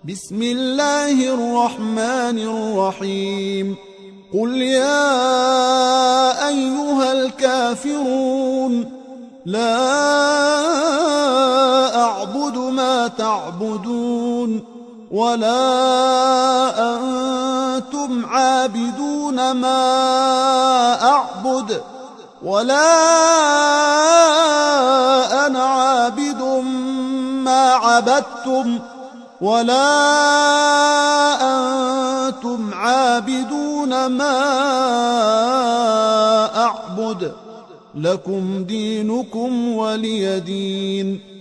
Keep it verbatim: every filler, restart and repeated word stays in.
بسم الله الرحمن الرحيم قل يا أيها الكافرون لا أعبد ما تعبدون ولا أنتم عابدون ما أعبد ولا أنا عابد ما عبدتم ولا أنتم عابدون ما أعبد لكم دينكم ولي دين.